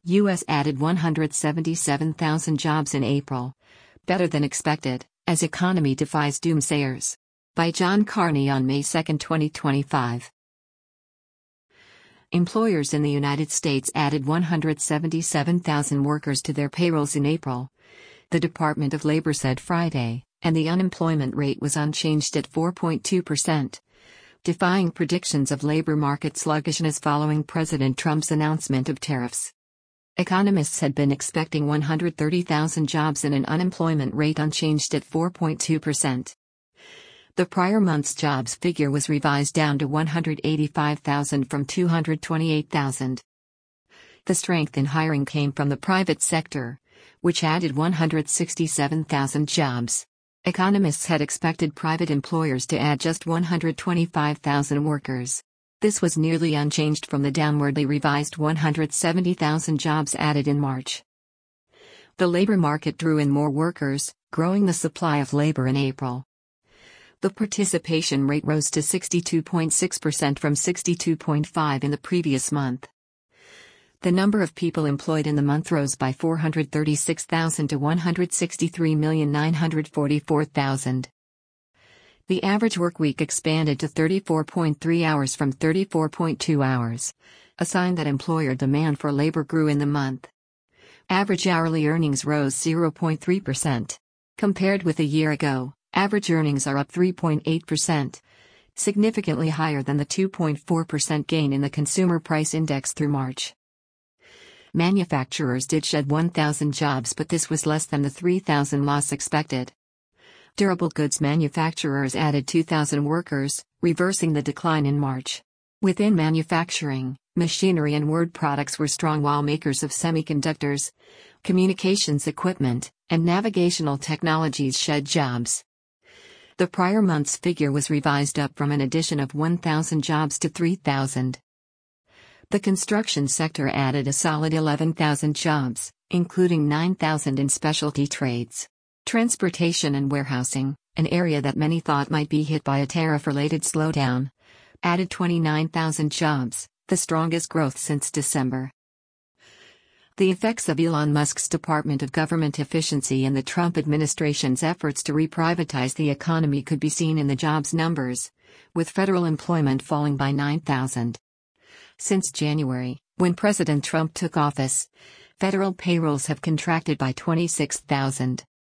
U.S. added 177,000 jobs in April. Better than expected, as economy defies doomsayers. By John Carney on May 2, 2025. Employers in the United States added 177,000 workers to their payrolls in April, the Department of Labor said Friday, and the unemployment rate was unchanged at 4.2%, defying predictions of labor market sluggishness following President Trump's announcement of tariffs. Economists had been expecting 130,000 jobs and an unemployment rate unchanged at 4.2%. The prior month's jobs figure was revised down to 185,000 from 228,000. The strength in hiring came from the private sector, which added 167,000 jobs. Economists had expected private employers to add just 125,000 workers. This was nearly unchanged from the downwardly revised 170,000 jobs added in March. The labor market drew in more workers, growing the supply of labor in April. The participation rate rose to 62.6% from 62.5% in the previous month. The number of people employed in the month rose by 436,000 to 163,944,000. The average workweek expanded to 34.3 hours from 34.2 hours, a sign that employer demand for labor grew in the month. Average hourly earnings rose 0.3%. Compared with a year ago, average earnings are up 3.8%, significantly higher than the 2.4% gain in the Consumer Price Index through March. Manufacturers did shed 1,000 jobs, but this was less than the 3,000 loss expected. Durable goods manufacturers added 2,000 workers, reversing the decline in March. Within manufacturing, machinery and wood products were strong, while makers of semiconductors, communications equipment, and navigational technologies shed jobs. The prior month's figure was revised up from an addition of 1,000 jobs to 3,000. The construction sector added a solid 11,000 jobs, including 9,000 in specialty trades. Transportation and warehousing, an area that many thought might be hit by a tariff-related slowdown, added 29,000 jobs, the strongest growth since December. The effects of Elon Musk's Department of Government Efficiency and the Trump administration's efforts to reprivatize the economy could be seen in the jobs numbers, with federal employment falling by 9,000. Since January, when President Trump took office, federal payrolls have contracted by 26,000.